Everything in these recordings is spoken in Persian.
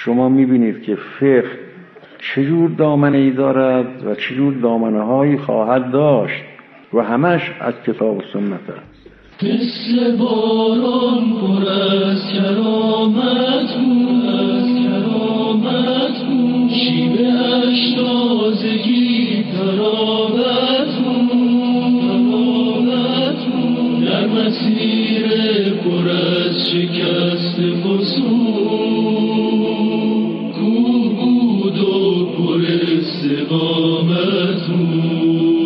شما میبینید که فقه چجور دامنه‌ای دارد و چجور دامنه‌هایی خواهد داشت و همش از کتاب و سنت است. مثل باران پر از کرامت بود، شیوه اش تازگی تراوت بود، در مسیر پر از شکست فسون، کوه بود و پر استقامت بود.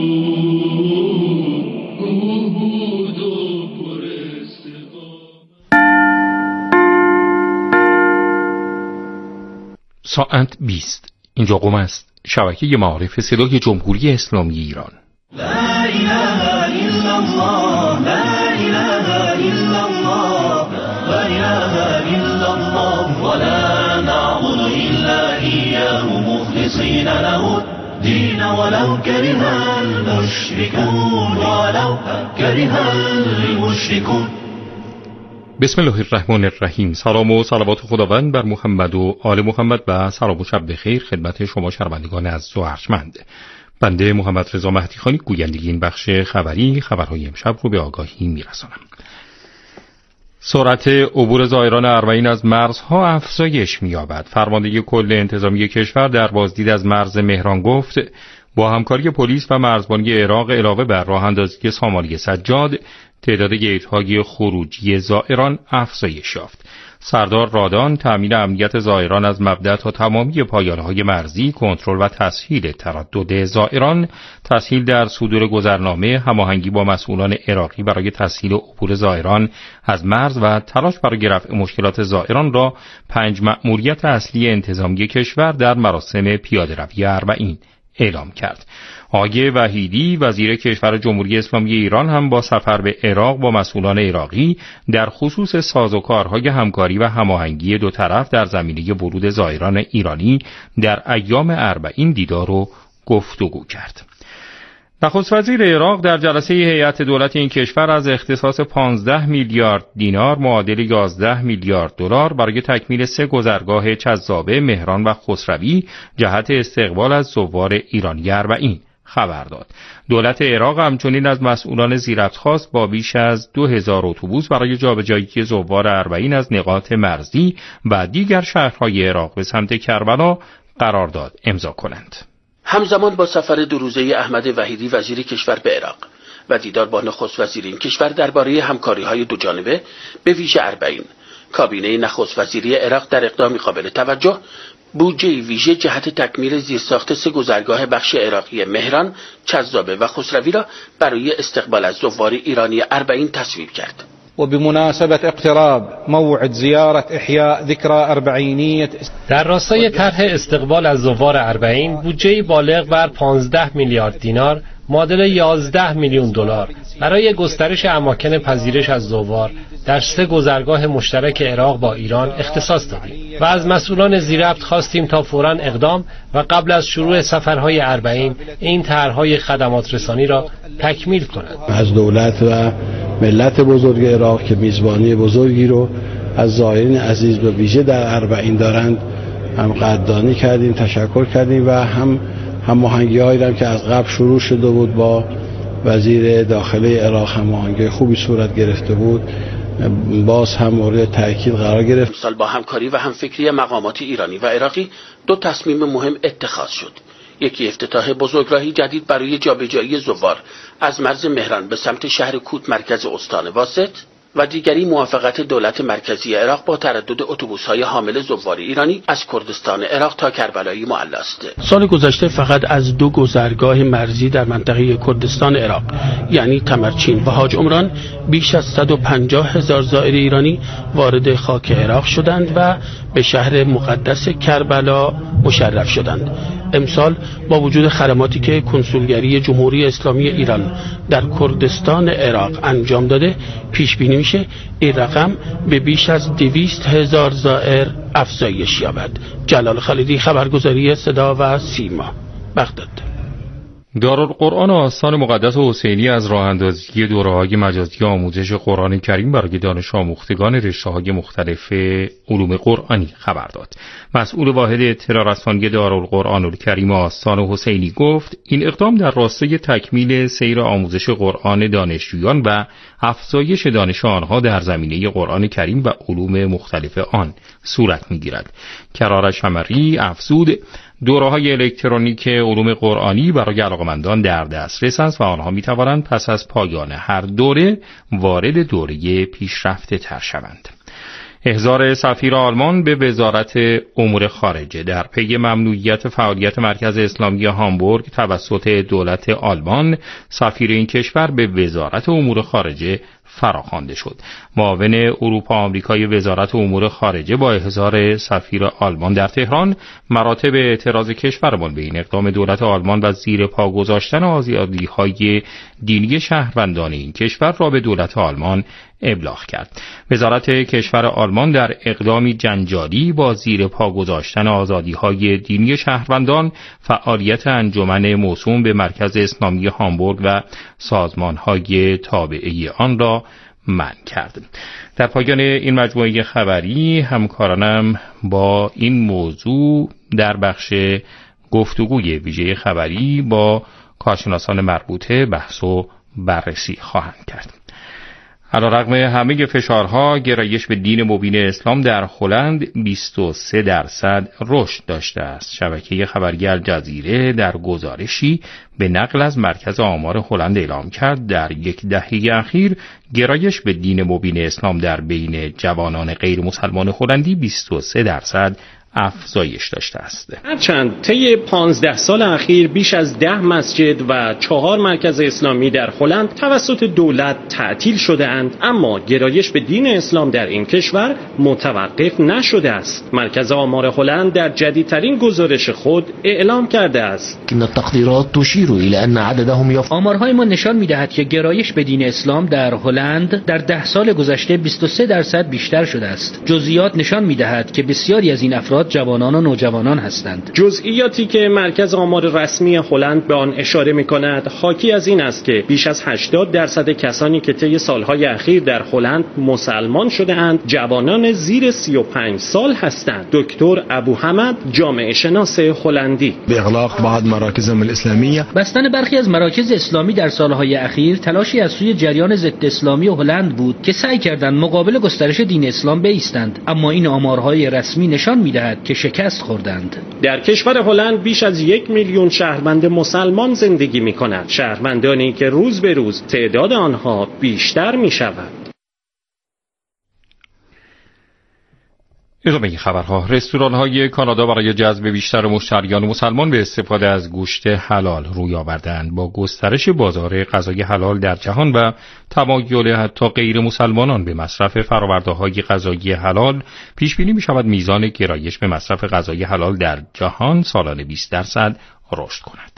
ساعت 20. اینجا قم است، شبکه معارف صدای جمهوری اسلامی ایران. لا اله الا الله، لا اله الا الله، لا اله الا الله، ولا نعبد الا اياه مخلصين له الدين ولو كره المشركون، ولو كره المشركون. بسم الله الرحمن الرحیم. سلام و صلوات خداوند بر محمد و آل محمد و سلام و شب بخیر خدمت شما شنوندگان عزیز و ارجمند. بنده محمد رضا مهدی خانی گوینده این بخش خبری خبرهای امشب رو به آگاهی میرسانم. سرعت عبور زائران اربعین از مرزها افزایش می‌یابد. فرمانده کل انتظامی کشور در بازدید از مرز مهران گفت با همکاری پلیس و مرزبانی عراق علاوه بر راه‌اندازی سامانه سجاد، تعداد گیت‌های خروجی زائران افزایش یافت. سردار رادان تأمین امنیت زائران از مبدأ تا تمامی پایانه‌های مرزی، کنترل و تسهیل تردد زائران، تسهیل در صدور گذرنامه، هماهنگی با مسئولان عراقی برای تسهیل عبور زائران از مرز و تلاش برای رفع مشکلات زائران را 5 مأموریت اصلی انتظامی کشور در مراسم پیاده‌روی اربعین اعلام کرد. آقای وحیدی وزیر کشور جمهوری اسلامی ایران هم با سفر به عراق با مسئولان عراقی در خصوص سازوکارهای همکاری و هماهنگی دو طرف در زمینه ورود زائران ایرانی در ایام اربعین دیدار و گفتگو کرد. نخست وزیر عراق در جلسه هیئت دولت این کشور از اختصاص 15 میلیارد دینار معادل 11 میلیارد دلار برای تکمیل 3 گذرگاه جذابه مهران و خسروی جهت استقبال از زوار ایرانی اربعین خبر داد. دولت عراق همچنین از مسئولان زیربط خواست با بیش از 2000 اتوبوس برای جابجایی زوار اربعین از نقاط مرزی و دیگر شهرهای عراق به سمت کربلا قرارداد امضا کنند. همزمان با سفر 2 روزه احمد وحیدی وزیر کشور به عراق و دیدار با نخست وزیر این کشور درباره همکاری‌های دو جانبه به ویژه اربعین، کابینه نخست وزیری عراق در اقدامی قابل توجه بودجه ویژه جهت تکمیل زیرساخت 3 گذرگاه بخش عراقی مهران، جذابه و خسروی را برای استقبال از زوار ایرانی اربعین تصویب کرد. وبمناسبة اقتراب موعد زيارة إحياء ذكرى أربعينية، در راستای طرح استقبال از زوار اربعین بودجه بالغ بر 15 میلیارد دینار معادل 11 میلیون دلار برای گسترش اماکن پذیرش از زوار در 3 گذرگاه مشترک عراق با ایران اختصاص دادیم و از مسئولان زیربط خواستیم تا فوراً اقدام و قبل از شروع سفرهای اربعین این طرح‌های خدمات رسانی را تکمیل کنند. از دولت و ملت بزرگ عراق که میزبانی بزرگی رو از زائرین عزیز به ویژه در اربعین دارند هم قدردانی کردیم، تشکر کردیم و هم هماهنگی‌هایی را که از قبل شروع شده بود با وزیر داخله عراق هماهنگی خوبی صورت گرفته بود، باز هم مورد تاکید قرار گرفت. سال با همکاری و همفکری مقامات ایرانی و عراقی 2 تصمیم مهم اتخاذ شد. یکی افتتاح بزرگراهی جدید برای جابجایی زوار از مرز مهران به سمت شهر کوت مرکز استان واسط و دیگری موافقت دولت مرکزی عراق با تردد اتوبوس‌های حامل زوار ایرانی از کردستان عراق تا کربلای معلی است. سال گذشته فقط از 2 گذرگاه مرزی در منطقه کردستان عراق یعنی تمرچین و حاج عمران بیش از 150,000 زائر ایرانی وارد خاک عراق شدند و به شهر مقدس کربلا مشرف شدند. امسال با وجود خدماتی که کنسولگری جمهوری اسلامی ایران در کردستان عراق انجام داده، پیش بینی میشه این رقم به بیش از 200,000 زائر افزایش یابد. جلال خالدی، خبرگزاری صدا و سیما، بغداد. دارالقرآن آستان مقدس حسینی از راه‌اندازی دوره‌های مجازی آموزش قرآن کریم برای دانش آموختگان رشته‌های مختلف علوم قرآنی خبر داد. مسئول واحد اطلاع رسانی دارالقرآن الکریم آستان حسینی گفت این اقدام در راستای تکمیل سیر آموزش قرآن دانشجویان و افزایش دانش آنها در زمینه قرآن کریم و علوم مختلف آن صورت می‌گیرد. کرارا شمری افزود دوره‌های الکترونیک علوم قرآنی برای علاقه‌مندان در دسترس است و آنها می‌توانند پس از پایان هر دوره وارد دوره پیشرفته تر شوند. احضار سفیر آلمان به وزارت امور خارجه در پی ممنوعیت فعالیت مرکز اسلامی هامبورگ توسط دولت آلمان، سفیر این کشور به وزارت امور خارجه فراخوانده شد. معاون اروپا آمریکای وزارت امور خارجه با احضار سفیر آلمان در تهران مراتب اعتراض کشورمان به این اقدام دولت آلمان و زیر پا گذاشتن آزادی‌های دینی شهروندان این کشور را به دولت آلمان ابلاغ کرد. وزارت کشور آلمان در اقدامی جنجالی با زیر پا گذاشتن آزادی‌های دینی شهروندان فعالیت انجمن موسوم به مرکز اسلامی هامبورگ و سازمان‌های تابعه آن را منع کرد. در پایان این مجموعه خبری همکارانم با این موضوع در بخش گفتگوی ویژه خبری با کارشناسان مربوطه بحث و بررسی خواهند کرد. علیرغم همه فشارها، گرایش به دین مبین اسلام در هلند 23% رشد داشته است. شبکه خبری الجزیره در گزارشی به نقل از مرکز آمار هلند اعلام کرد در یک دهه اخیر گرایش به دین مبین اسلام در بین جوانان غیر مسلمان هلندی 23% افزایش داشته است. هرچند طی 15 سال اخیر بیش از 10 مسجد و 4 مرکز اسلامی در هلند توسط دولت تعطیل شده اند، اما گرایش به دین اسلام در این کشور متوقف نشده است. مرکز آمار هلند در جدیدترین گزارش خود اعلام کرده است این التقدیرات تشیر الی ان عددهم آمارهای ما نشان می‌دهد که گرایش به دین اسلام در هلند در 10 سال گذشته 23% بیشتر شده است. جزئیات نشان می‌دهد که بسیاری از این افراد جوانان و نوجوانان هستند. جزئیاتی که مرکز آمار رسمی هلند به آن اشاره می‌کند حاکی از این است که بیش از 80% کسانی که طی سالهای اخیر در هلند مسلمان شده‌اند جوانان زیر 35 سال هستند. دکتر ابو حمد، جامعه شناس هلندی: اغلاق بعض مراکز الاسلامیه، بستن برخی از مراکز اسلامی در سالهای اخیر تلاشی از سوی جریان ضد اسلامی هلند بود که سعی کردند مقابل گسترش دین اسلام بایستند، اما این آمارهای رسمی نشان می‌دهد که شکست خوردند. در کشور هلند بیش از 1 میلیون شهروند مسلمان زندگی می‌کنند، شهروندانی که روز به روز تعداد آنها بیشتر می‌شود. ادامه این خبرها. رستوران‌های کانادا برای جذب بیشتر مشتریان مسلمان به استفاده از گوشت حلال روی آوردند. با گسترش بازار غذای حلال در جهان و تمایل حتی غیر مسلمانان به مصرف فرآورده‌های غذایی حلال، پیش بینی می‌شود میزان گرایش به مصرف غذای حلال در جهان سالانه 20% رشد کند.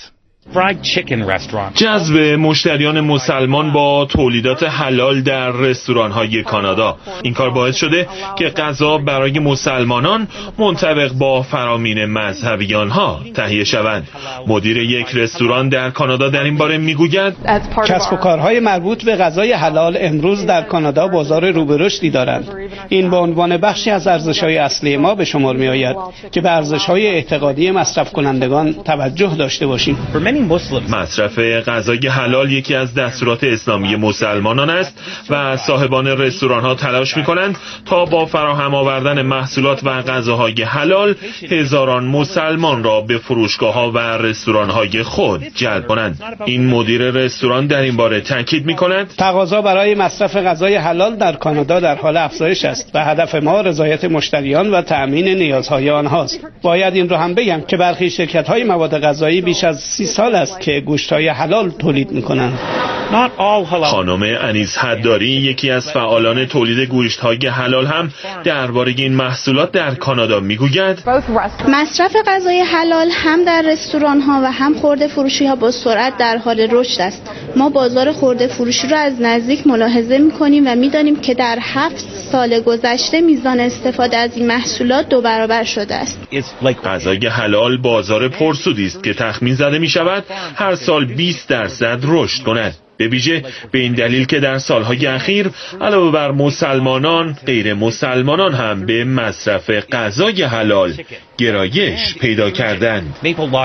جذب مشتریان مسلمان با تولیدات حلال در رستوران‌های کانادا. این کار باعث شده که غذا برای مسلمانان منطبق با فرامین مذهبی آنها تهیه شوند. مدیر یک رستوران در کانادا در این باره میگوید کسب و کارهای مربوط به غذای حلال امروز در کانادا بازار رو به رشدی دارند. این به عنوان بخشی از ارزش‌های اصلی ما به شمار می‌آید که به ارزش‌های اعتقادی مصرف کنندگان توجه داشته باشیم. مصرف غذای حلال یکی از دستورات اسلامی مسلمانان است و صاحبان رستوران‌ها تلاش می‌کنند تا با فراهم آوردن محصولات و غذاهای حلال هزاران مسلمان را به فروشگاه‌ها و رستوران‌های خود جلب کنند. این مدیر رستوران در این باره تاکید می‌کند تقاضا برای مصرف غذای حلال در کانادا در حال افزایش است و هدف ما رضایت مشتریان و تأمین نیازهای آنهاست. باید این رو هم بگم که برخی شرکت‌های مواد غذایی بیش از 30 سال است که گوشت‌های حلال تولید می‌کنند. خانم انیس حداری، یکی از فعالان تولید گوشت‌های حلال، هم درباره این محصولات در کانادا میگوید مصرف غذای حلال هم در رستوران‌ها و هم خرده فروشی‌ها با سرعت در حال رشد است ما بازار خرده فروشی رو از نزدیک ملاحظه می‌کنیم و می‌دانیم که در 7 سال گذشته میزان استفاده از این محصولات 2 برابر شده است. غذای حلال بازار پرسودی است که تخمین زده می‌شود هر سال 20% رشد کند. به ویژه به این دلیل که در سالهای اخیر علاوه بر مسلمانان، غیر مسلمانان هم به مصرف غذای حلال گرایش پیدا کردند.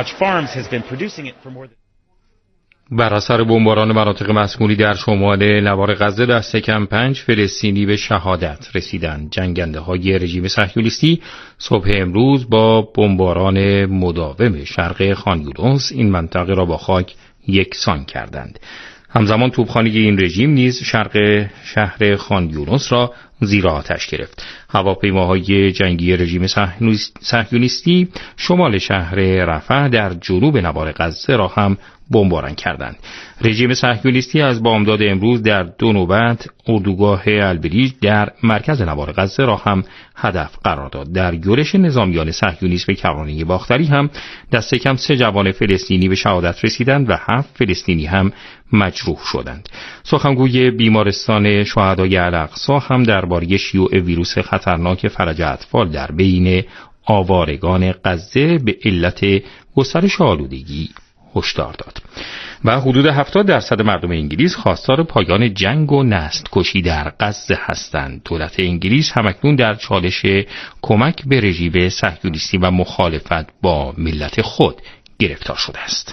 بر اثر بمباران مناطق مسکونی در شمال نوار غزه دست کم 5 فلسطینی به شهادت رسیدند. جنگنده‌های رژیم صهیونیستی صبح امروز با بمباران مداوم شرق خان یونس این منطقه را با خاک یکسان کردند. همزمان توپخانه این رژیم نیز شرق شهر خان یونس را زیر آتش گرفت. هواپیماهای جنگی رژیم صهیونیستی شمال شهر رفح در جنوب نوار غزه را هم بمباران کردند. رژیم صهیونیستی از بامداد امروز در 2 نوبت اردوگاه البریج در مرکز نوار غزه را هم هدف قرار داد. در یورش نظامیان صهیونیست به کرانه باختری هم دست کم 3 جوان فلسطینی به شهادت رسیدند و 7 فلسطینی هم مجروح شدند. سخنگوی بیمارستان شهدای الاقصی هم درباره شیوع ویروس خطرناک فلج اطفال در بین آوارگان غزه به علت گسترش آلودگی هشدار داد. و حدود 70% مردم انگلیس خواستار پایان جنگ و نسل کشی در غزه هستند. دولت انگلیس همکنون در چالش کمک به رژیم صهیونیستی و مخالفت با ملت خود گرفتار شده است.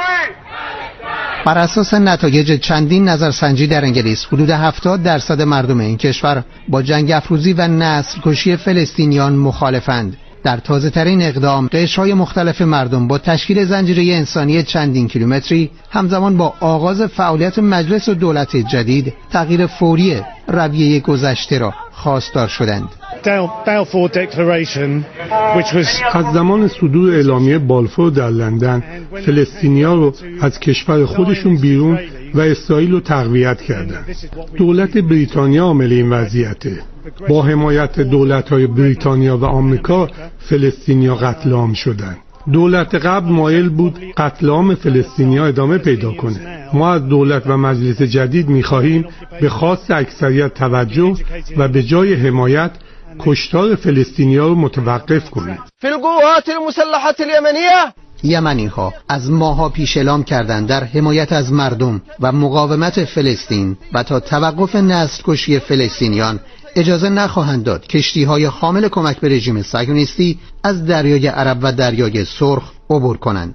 بر اساس نتایج چندین نظرسنجی در انگلیس حدود 70% مردم این کشور با جنگ افروزی و نسل کشی فلسطینیان مخالفند. در تازه ترین اقدام قشرهای مختلف مردم با تشکیل زنجیره انسانی چندین کیلومتری همزمان با آغاز فعالیت مجلس و دولت جدید تغییر فوری رویه گذشته را خواستار شدند. از زمان صدور اعلامیه بالفور در لندن فلسطینی‌ها رو از کشور خودشون بیرون و اسرائیل رو تقویت کردند. دولت بریتانیا عامل این وضعیته. با حمایت دولت‌های بریتانیا و آمریکا فلسطینی‌ها قتل عام شدند. دولت قبل مایل بود قتل عام فلسطینی‌ها ادامه پیدا کنه. ما از دولت و مجلس جدید می‌خواهیم به خواست اکثریت توجه و به جای حمایت کشتار فلسطینی‌ها رو متوقف کنه. فی القوات المسلحة الیمنیه یمنی‌ها از ماه‌ها پیش اعلام کردند در حمایت از مردم و مقاومت فلسطین و تا توقف نسل کشی فلسطینیان اجازه نخواهند داد کشتی‌های حامل کمک به رژیم صهیونیستی از دریای عرب و دریای سرخ عبور کنند.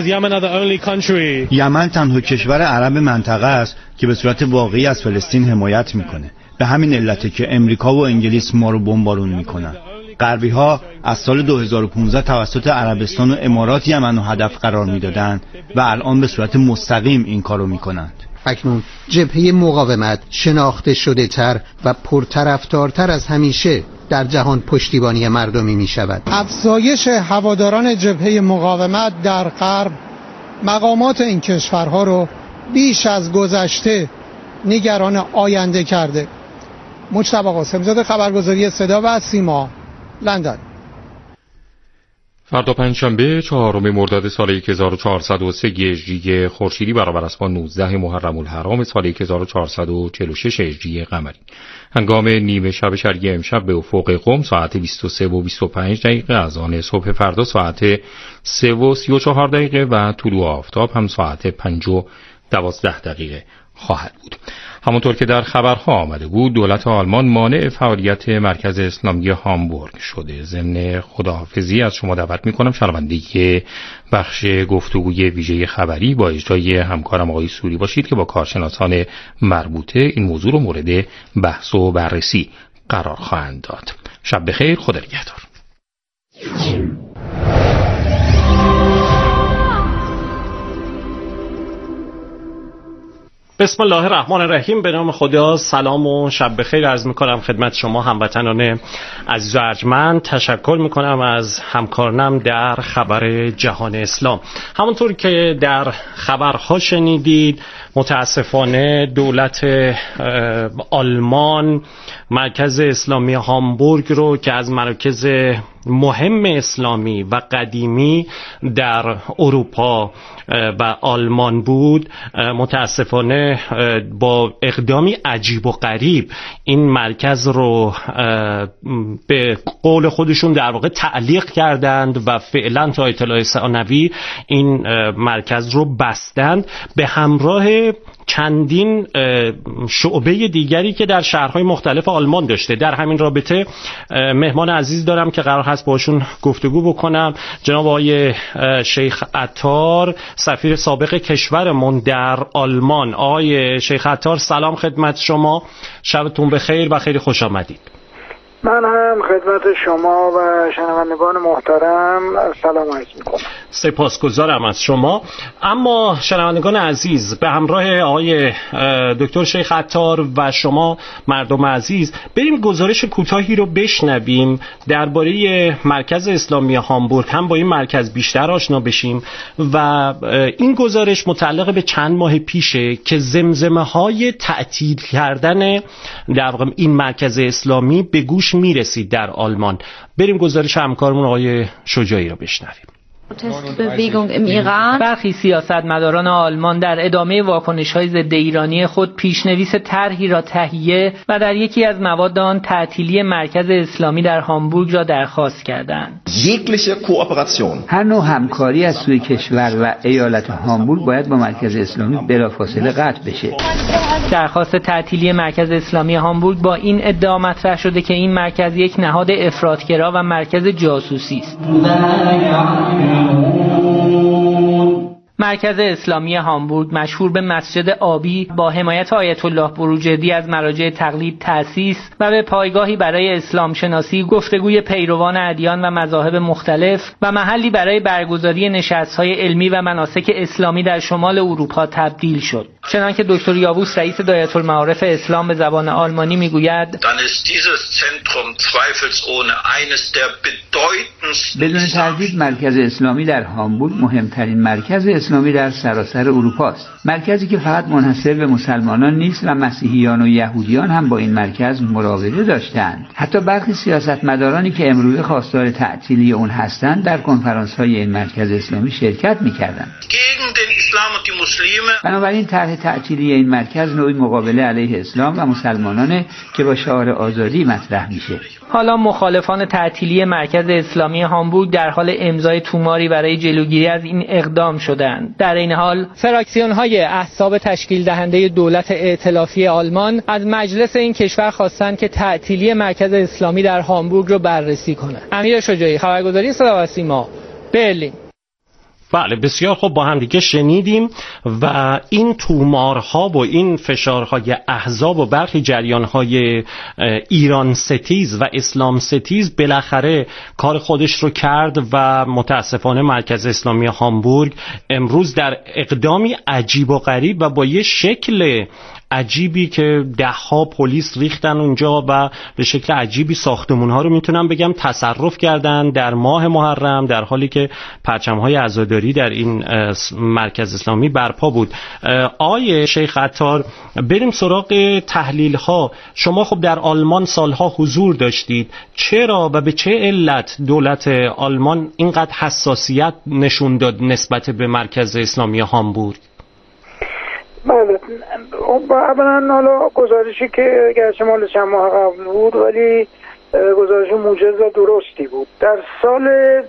یمن تنها کشور عرب منطقه است که به صورت واقعی از فلسطین حمایت میکنه. به همین علته که امریکا و انگلیس ما رو بمبارون میکنن. غربی‌ها از سال 2015 توسط عربستان و امارات یمن رو هدف قرار میدادند و الان به صورت مستقیم این کارو میکنند. اکنون جبهه مقاومت شناخته شده تر و پرطرفدارتر از همیشه در جهان پشتیبانی مردمی می شود. افزایش هواداران جبهه مقاومت در غرب مقامات این کشورها رو بیش از گذشته نگران آینده کرده. مجتبی قاسم‌زاده، خبرگزاری صدا و سیما، لندن. فردا پنجشنبه 4 مرداد سال 1403 هجری خورشیدی برابر است با 19 محرم الحرام سال 1446 هجری قمری. هنگام نیمه شب شرقی امشب به افق قم ساعت 23 و 25 دقیقه، از آن صبح فردا ساعت 3 و 34 دقیقه و طلوع آفتاب هم ساعت 5 و 12 دقیقه خواهد بود. همونطور که در خبرها آمده بود، دولت آلمان مانع فعالیت مرکز اسلامی هامبورگ شده. ضمن خداحافظی از شما دعوت می‌کنم شنونده بخش گفتگوی ویژه خبری با اجرای همکارم آقای سوری باشید که با کارشناسان مربوطه این موضوع رو مورد بحث و بررسی قرار خواهند داد. شب بخیر، خدا نگهدار. بسم الله الرحمن الرحیم. به نام خدا. سلام و شب بخیر عرض میکنم خدمت شما هموطنان عزیز و ارجمند. تشکر میکنم از همکارانم در خبر جهان اسلام. همونطور که در خبرها شنیدید، متاسفانه دولت آلمان مرکز اسلامی هامبورگ رو که از مراکز مهم اسلامی و قدیمی در اروپا و آلمان بود، متاسفانه با اقدامی عجیب و غریب این مرکز رو به قول خودشون در واقع تعلیق کردند و فعلا تا اطلاع ثانوی این مرکز رو بستند به همراه چندین شعبه دیگری که در شهرهای مختلف آلمان داشته. در همین رابطه مهمان عزیز دارم که قرار هست باشون گفتگو بکنم، جناب آقای شیخ عطار، سفیر سابق کشورمون در آلمان. آقای شیخ عطار سلام خدمت شما، شبتون بخیر و خیلی خوش آمدید. من هم خدمت شما و شنوندگان محترم سلام عرض می‌کنم. سپاسگزارم از شما. اما شنوندگان عزیز، به همراه آقای دکتر شیخ عطار و شما مردم عزیز بریم گزارش کوتاهی رو بشنویم درباره مرکز اسلامی هامبورگ، هم با این مرکز بیشتر آشنا بشیم و این گزارش متعلق به چند ماه پیشه که زمزمه‌های تعطیل کردن در واقع این مرکز اسلامی به گوش میرسید در آلمان. بریم گزارش همکارمون آقای شجاعی رو بشنویم. برخی سیاستمداران آلمان در ادامه واکنش‌های ضد ایرانی خود پیشنویس طرحی را تهیه و در یکی از مواد آن تعطیلی مرکز اسلامی در هامبورگ را درخواست کردند. هر نوع همکاری از سوی کشور و ایالت هامبورگ باید با مرکز اسلامی بلافاصله قطع بشه. درخواست تعطیلی مرکز اسلامی هامبورگ با این ادعا مطرح شده که این مرکز یک نهاد افراطگرا و مرکز جاسوسی است. مرکز اسلامی هامبورگ مشهور به مسجد آبی با حمایت آیت الله بروجردی از مراجع تقلید تأسیس و به پایگاهی برای اسلام شناسی، گفتگوی پیروان ادیان و مذاهب مختلف و محلی برای برگزاری نشست‌های علمی و مناسک اسلامی در شمال اروپا تبدیل شد. چنانکه دکتر یاووس رئیس دایره المعارف اسلام به زبان آلمانی میگوید: بدون تردید مرکز اسلامی در هامبورگ مهمترین مرکز اسلامی در سراسر اروپا است. مرکزی که فقط منحصر به مسلمانان نیست و مسیحیان و یهودیان هم با این مرکز مراوده داشتند. حتی برخی سیاستمدارانی که امروزه خواستار تعطیلی اون هستند در کنفرانس‌های این مرکز اسلامی شرکت می‌کردند. بنابراین طرح تعطیلی این مرکز نوعی مقابله علیه اسلام و مسلمانانه که با شعار آزادی مطرح میشه. حالا مخالفان تعطیلی مرکز اسلامی هامبورگ در حال امضای توماری برای جلوگیری از این اقدام شدند. در این حال فراکسیون‌های احزاب تشکیل دهنده دولت ائتلافی آلمان از مجلس این کشور خواستند که تعطیلی مرکز اسلامی در هامبورگ رو بررسی کنند. امیر شجاعی، خبرگزاری صدا و سیما، برلین. بله، بسیار خوب، با هم دیگه شنیدیم و این تومارها و این فشارهای احزاب و برخی جریانهای ایران ستیز و اسلام ستیز بالاخره کار خودش رو کرد و متاسفانه مرکز اسلامی هامبورگ امروز در اقدامی عجیب و غریب و با یه شکل عجیبی که ده‌ها پلیس ریختن اونجا و به شکل عجیبی ساختمون‌ها رو میتونم بگم تصرف کردن در ماه محرم، در حالی که پرچم‌های عزاداری در این مرکز اسلامی برپا بود. آقای شیخ عطار، بریم سراغ تحلیل‌ها. شما خب در آلمان سالها حضور داشتید، چرا و به چه علت دولت آلمان اینقدر حساسیت نشون داد نسبت به مرکز اسلامی هامبورگ؟ بله، اولا حالا گزارشی که گرچه مال چند ماه قبل بود ولی گزارش موجز و درستی بود. در سال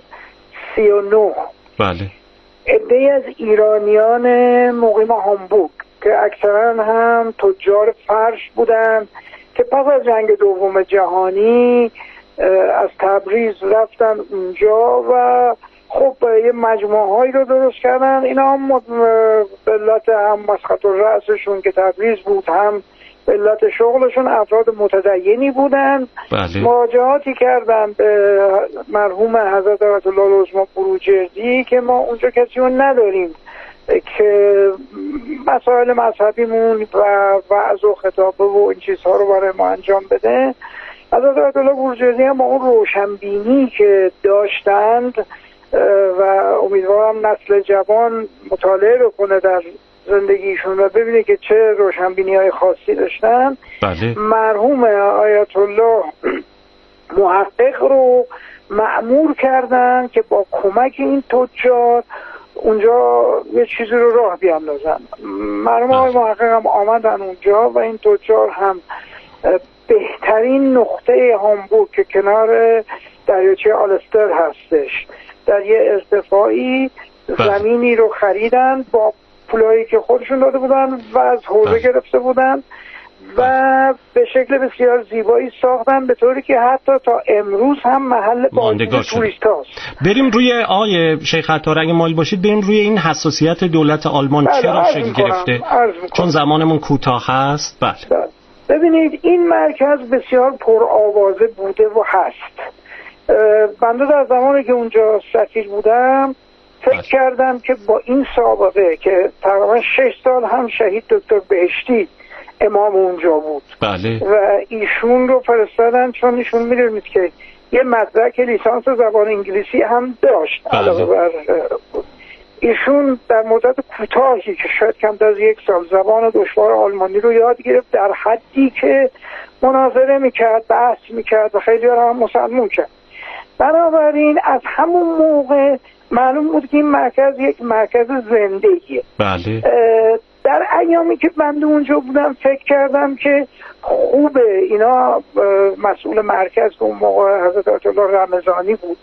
39 بله عده‌ای از ایرانیان مقیم هامبورگ که اکثرا هم تجار فرش بودند که پس از جنگ دوم جهانی از تبریز رفتن اونجا و خب یه مجموعه هایی رو درست کردن. اینا هم به علت هم مسقط الرأسشون که تبریز بود، هم به علت شغلشون افراد متدینی بودن. بله. مراجعاتی کردن به مرحوم حضرت آیت الله العظمی بروجردی که ما اونجا کسی رو نداریم که مسائل مذهبیمون و وعظ و خطابه و این چیزها رو برای ما انجام بده. حضرت آیت الله بروجردی هم با اون روشنبینی که داشتند و امیدوارم نسل جوان مطالعه رو کنه در زندگیشون و ببینه که چه روشنبینی‌های خاصی داشتن. بله. مرحوم آیت الله محقق رو مأمور کردن که با کمک این تجار اونجا یه چیزی رو راه بیاندازن. مرحوم آقای محقق هم آمدن اونجا و این تجار هم بهترین نقطه هامبورگ که کنار دریاچه آلستر هستش در یه ارتفاعی زمینی رو خریدن با پولایی که خودشون داده بودن و از حوزه گرفته بودن و به شکل بسیار زیبایی ساختن، به طوری که حتی تا امروز هم محل بازدید توریست هاست. بریم روی آقای شیخ عطار اگه مایل باشید بریم روی این حساسیت دولت آلمان چرا شکل گرفته، چون زمانمون کوتاه هست. بله ببینید این مرکز بسیار پرآوازه بوده و هست. بنده در زمانی که اونجا سفیر بودم فکر کردم که با این سابقه که تقریبا 6 سال هم شهید دکتر بهشتی امام اونجا بود و ایشون رو فرستادن چون ایشون میدونید که یه مدرک لیسانس زبان انگلیسی هم داشت. علاوه بر ایشون در مدت کوتاهی که شاید کمتر از 1 سال زبان دشوار آلمانی رو یاد گرفت در حدی که مناظره میکرد، بحث میکرد و خیلی هم مسلمون کرد. بنابراین از همون موقع معلوم بود که این مرکز یک مرکز زندگیه. در ایامی که بنده اونجا بودم فکر کردم که خوبه اینا مسئول مرکز که اون موقع حضرت آیت الله رمضانی بود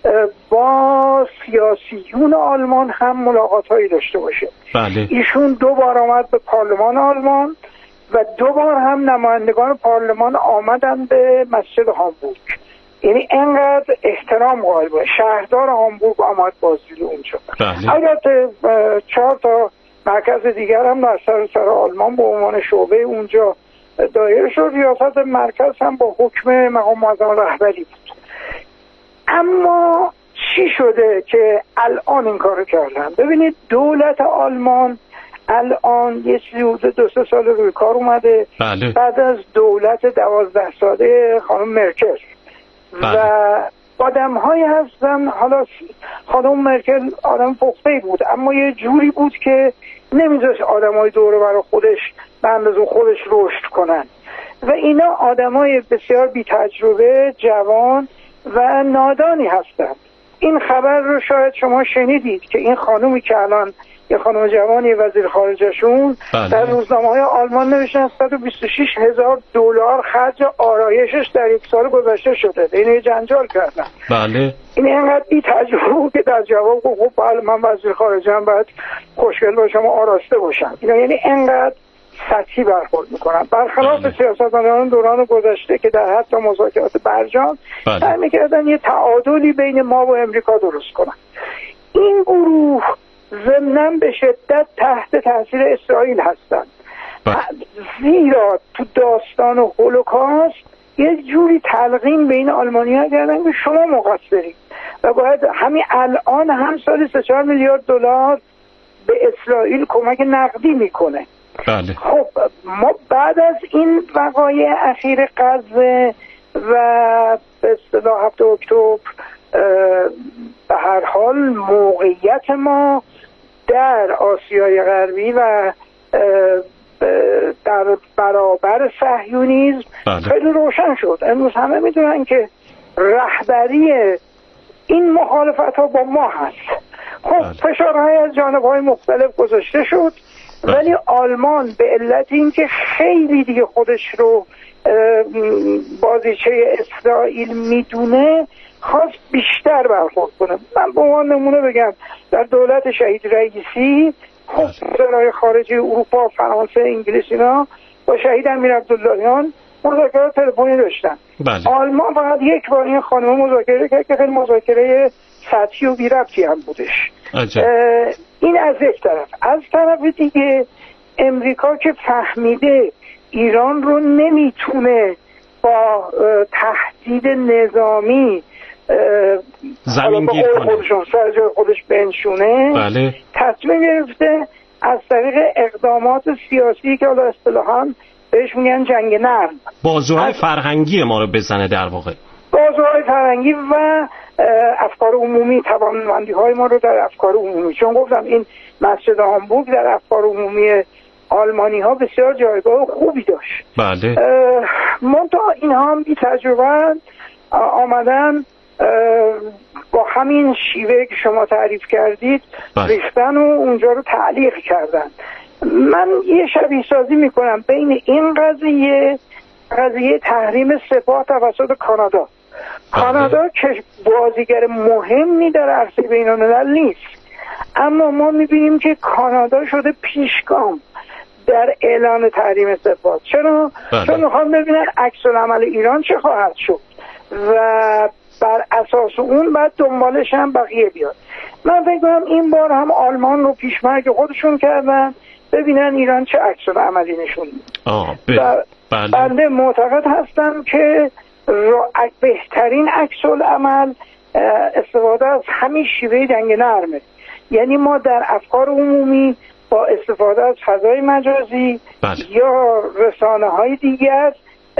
با سیاسیون آلمان هم ملاقات‌هایی داشته باشه. ایشون 2 بار آمد به پارلمان آلمان و 2 بار هم نمایندگان پارلمان آمدن به مسجد هامبورگ. یعنی انقدر احترام قائل بود. شهردار هامبورگ آمد بازدید اونجا. البته 4 تا مرکز دیگر هم در سر آلمان به عنوان شعبه اونجا دایر شد. ریاست مرکز هم با حکم مقام معظم رهبری بود. اما چی شده که الان این کارو کردن؟ ببینید دولت آلمان الان یه چیزی حدود 2-3 سال روی کار اومده. بعد از دولت 12 ساله خانم مرکل و آدم هایی هستن. حالا خانم مرکل آدم پخته‌ای بود اما یه جوری بود که نمیذاشت آدم های دوره برای خودش به اندازه خودش رشد کنن و اینا آدم های بسیار بی تجربه، جوان و نادانی هستند. این خبر رو شاید شما شنیدید که این خانومی که الان یه خانم جوانی وزیر خارجشون در روزنامه‌های آلمان نوشتن 126,000 دلار خرج آرایشش در 1 سال گذشته شده. اینو جنجال کردن. این اینقدر بی تجربه بود که در جواب گفت خب بله من وزیر خارجم باید خوشگل باشم و آراسته باشم. اینا یعنی اینقدر سطحی برخورد میکنن برخلاف سیاستمداران دوران گذشته که در حتی مذاکرات برجام سعی میکردن یه تعادلی بین ما و امریکا درست کنن. این گروه ضمناً به شدت تحت تاثیر اسرائیل هستند. زیرا تو داستان هولوکاست یه جوری تلقین به این آلمانی‌ها کردن که شما مقصرید و باید همین الان هم سال 3-4 میلیارد دلار به اسرائیل کمک نقدی میکنه. خب ما بعد از این وقایع اخیر غزه و به اصطلاح 7 اکتبر به هر حال موقعیت ما در آسیای غربی و در برابر صهیونیسم خیلی روشن شد. امروز همه میدونن که رهبری این مخالفت ها با ما هست. خب فشارهای از جانبهای مختلف گذاشته شد ولی آلمان به علت اینکه خیلی دیگه خودش رو بازیچه اسرائیل میدونه خواست بیشتر برخورد کنه. من به عنوان نمونه بگم در دولت شهید رئیسی خب وزرای خارجه اروپا، فرانسه، انگلیس اینا با شهید امیر عبداللهیان مذاکرات تلفنی داشتن. آلمان فقط 1 بار این خانم مذاکره کرد که خیلی مذاکره سطحی و بی ربطی هم بودش. این از یک طرف. از طرف دیگه امریکا که فهمیده ایران رو نمیتونه با تهدید نظامی زمین گیر کنه، سر جای خودش بنشونه، تصمیم گرفته از طریق اقدامات سیاسی که حالا اصطلاحاً بهش میگن جنگ نرم، بازوهای فرهنگی ما رو بزنه، در واقع بازوهای فرهنگی و افکار عمومی، توانمندی‌های ما رو در افکار عمومی. چون گفتم این مسجد هامبورگ در افکار عمومی آلمانی ها بسیار جایگاه خوبی داشت. منتها اینها هم بی تجربه آمدن با همین شیوه که شما تعریف کردید ریختن و اونجا رو تعلیق کردن. من یه شبیه سازی میکنم بین این قضیه تحریم سپاه توسط کانادا. کانادا که بازیگر مهمی در عرصه بین‌الملل نیست، اما ما میبینیم که کانادا شده پیشگام در اعلان تحریم سپاه. چرا؟ چون میخوان ببینن عکس العمل ایران چه خواهد شد و بر اساس اون بعد دنبالش هم بقیه بیاد. من فکر کنم این بار هم آلمان رو پیشمرگ خودشون کردن ببینن ایران چه عکس العملی نشون میده. بنده معتقد هستم که بهترین عکس العمل استفاده از همین شیوه جنگ نرمه. یعنی ما در افکار عمومی با استفاده از فضای مجازی یا رسانه‌های دیگر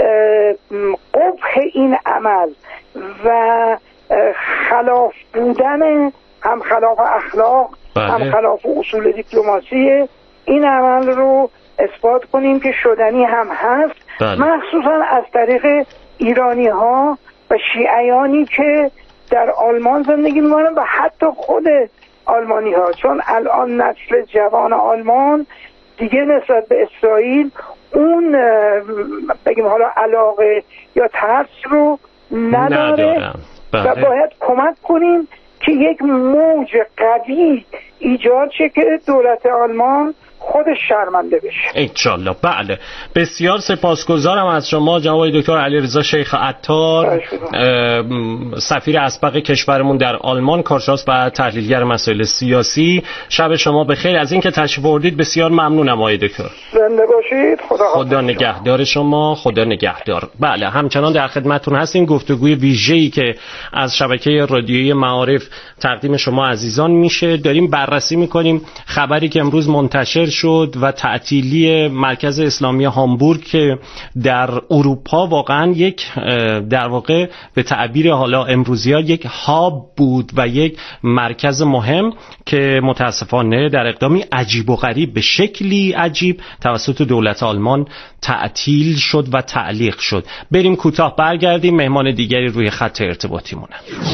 قبح این عمل و خلاف بودن، هم خلاف اخلاق هم خلاف اصول دیپلماسی این عمل رو اثبات کنیم که شدنی هم هست، مخصوصا از طریق ایرانی ها و شیعیانی که در آلمان زندگی میکنن و حتی خود آلمانی ها، چون الان نسل جوان آلمان دیگه نسبت به اسرائیل اون بگیم حالا علاقه یا ترس رو نداره و باید کمک کنیم که یک موج قوی ایجاد شه که دولت آلمان خودش شرمنده بشه انشالله. بله، بسیار سپاسگزارم از شما جناب دکتر علیرضا شیخ عطار، سفیر اسبق کشورمون در آلمان، کارشناس و تحلیلگر مسائل سیاسی. شب شما بخیر. از اینکه تشریف آوردید بسیار ممنونم آقای دکتر. زنده باشید. خدا نگهدار شما. خدا نگهدار. بله، همچنان در خدمتتون هستیم. گفتگوی ویژه‌ای که از شبکه رادیویی معارف تقدیم شما عزیزان میشه. داریم بررسی میکنیم خبری که امروز منتشر شد و تعطیلی مرکز اسلامی هامبورگ که در اروپا واقعا یک در واقع به تعبیر حالا امروزی‌ها یک هاب بود و یک مرکز مهم که متاسفانه در اقدامی عجیب و غریب به شکلی عجیب توسط دولت آلمان تعطیل شد و تعلیق شد. بریم کوتاه برگردیم. مهمان دیگری روی خط ارتباطی مونن.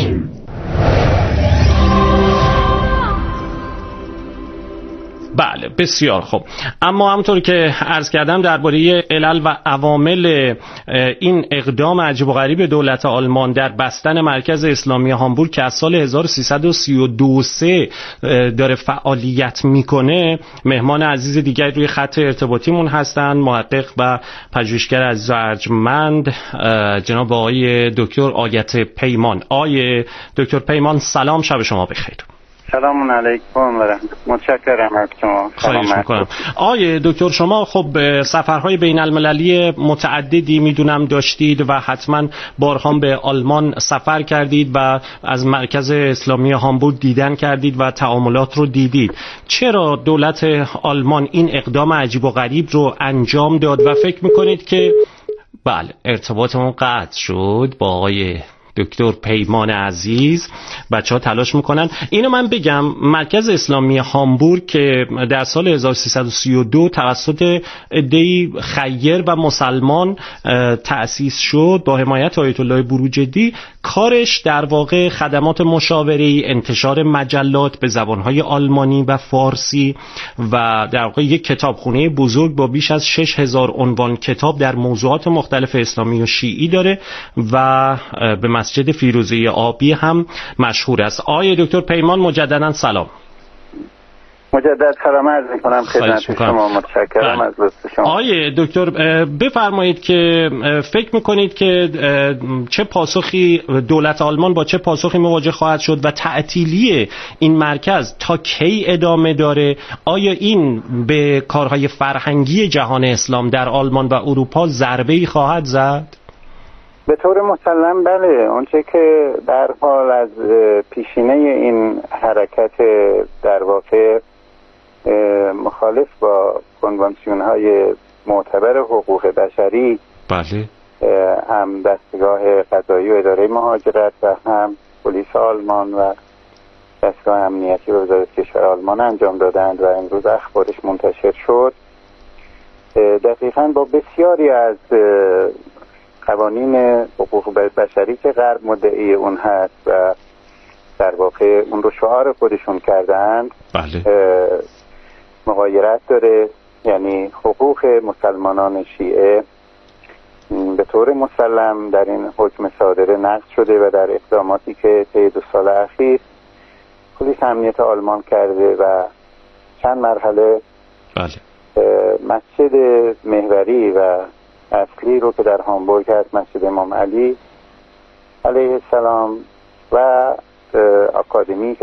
بله، بسیار خوب. اما همونطور که عرض کردم درباره علل و عوامل این اقدام عجیب و غریب دولت آلمان در بستن مرکز اسلامی هامبورگ که از سال 1332 داره فعالیت میکنه، مهمان عزیز دیگر روی خط ارتباطیمون هستند، محقق و پژوهشگر عزیز و ارجمند جناب آقای دکتر آیت پیمان. آقای دکتر پیمان سلام، شب شما بخیر. سلام علیکم و رحمت. متشکرم از شما. خواهش میکنم. آقای دکتر شما خب سفرهای بین المللی متعددی میدونم داشتید و حتما بارها به آلمان سفر کردید و از مرکز اسلامی هامبورگ دیدن کردید و تعاملات رو دیدید. چرا دولت آلمان این اقدام عجیب و غریب رو انجام داد و فکر میکنید که بله ارتباطمون قطع شد با آقای دکتر پیمان عزیز؟ بچه‌ها تلاش میکنن. اینو من بگم مرکز اسلامی هامبورگ که در سال 1332 توسط عده‌ای خیر و مسلمان تأسیس شد با حمایت آیت الله بروجردی، کارش در واقع خدمات مشاوره‌ای، انتشار مجلات به زبان‌های آلمانی و فارسی و در واقع یک کتابخانه بزرگ با بیش از 6000 عنوان کتاب در موضوعات مختلف اسلامی و شیعی داره و به مسجد فیروزه آبی هم مشهور است. آقای دکتر پیمان مجددا سلام. مجدد سلام عرض می‌کنم خدمت شما. متشکرم از لطف شما. آقای دکتر بفرمایید که فکر می‌کنید که چه پاسخی دولت آلمان با چه پاسخی مواجه خواهد شد و تعطیلی این مرکز تا کی ادامه داره؟ آیا این به کارهای فرهنگی جهان اسلام در آلمان و اروپا ضربه‌ای خواهد زد؟ به طور مسلم بله. آنچه که در حال از پیشینه این حرکت در واقع مخالف با کنوانسیون‌های معتبر حقوق بشری، بله، هم دستگاه قضایی و اداره مهاجرت و هم پلیس آلمان و دستگاه امنیتی و وزارت کشور آلمان انجام دادند و امروز اخبارش منتشر شد، دقیقاً با بسیاری از قوانین حقوق بشری که غرب مدعی اون هست و در واقع اون رو شعار خودشون کردند مغایرت داره. یعنی حقوق مسلمانان شیعه به طور مسلم در این حکم صادره نقض شده و در اقداماتی که طی 2 سال اخیر پلیس امنیت آلمان کرده و چند مرحله مسجد محوری و اصلی رو که در هامبورگ هست، مسجد امام علی علیه السلام و آکادمی